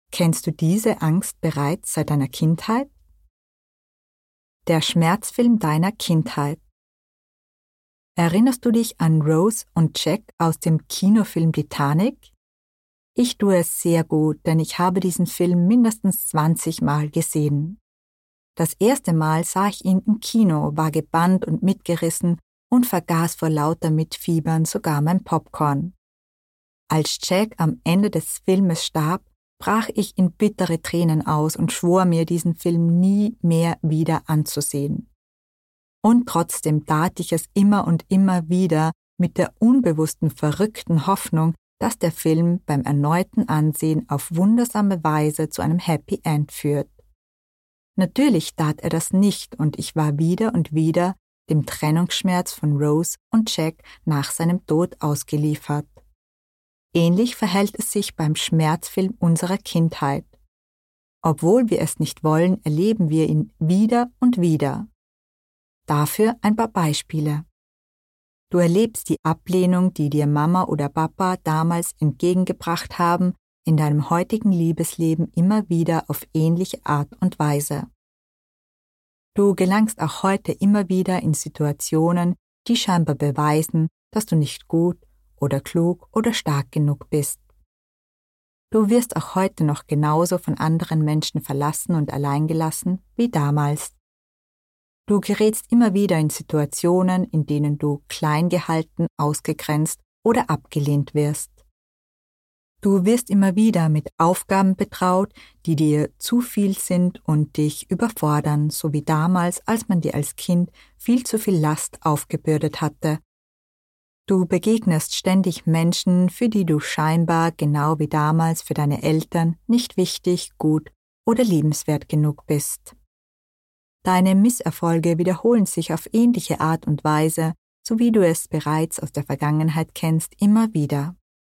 Kennst du diese Angst bereits seit deiner Kindheit? Der Schmerzfilm deiner Kindheit. Erinnerst du dich an Rose und Jack aus dem Kinofilm Titanic? Ich tue es sehr gut, denn ich habe diesen Film mindestens 20 Mal gesehen. Das erste Mal sah ich ihn im Kino, war gebannt und mitgerissen und vergaß vor lauter Mitfiebern sogar mein Popcorn. Als Jack am Ende des Filmes starb, brach ich in bittere Tränen aus und schwor mir, diesen Film nie mehr wieder anzusehen. Und trotzdem tat ich es immer und immer wieder mit der unbewussten, verrückten Hoffnung, dass der Film beim erneuten Ansehen auf wundersame Weise zu einem Happy End führt. Natürlich tat er das nicht und ich war wieder und wieder dem Trennungsschmerz von Rose und Jack nach seinem Tod ausgeliefert. Ähnlich verhält es sich beim Schmerzfilm unserer Kindheit. Obwohl wir es nicht wollen, erleben wir ihn wieder und wieder. Dafür ein paar Beispiele. Du erlebst die Ablehnung, die dir Mama oder Papa damals entgegengebracht haben, in deinem heutigen Liebesleben immer wieder auf ähnliche Art und Weise. Du gelangst auch heute immer wieder in Situationen, die scheinbar beweisen, dass du nicht gut oder klug oder stark genug bist. Du wirst auch heute noch genauso von anderen Menschen verlassen und alleingelassen wie damals. Du gerätst immer wieder in Situationen, in denen du klein gehalten, ausgegrenzt oder abgelehnt wirst. Du wirst immer wieder mit Aufgaben betraut, die dir zu viel sind und dich überfordern, so wie damals, als man dir als Kind viel zu viel Last aufgebürdet hatte. Du begegnest ständig Menschen, für die du scheinbar, genau wie damals für deine Eltern, nicht wichtig, gut oder liebenswert genug bist. Deine Misserfolge wiederholen sich auf ähnliche Art und Weise, so wie du es bereits aus der Vergangenheit kennst, immer wieder.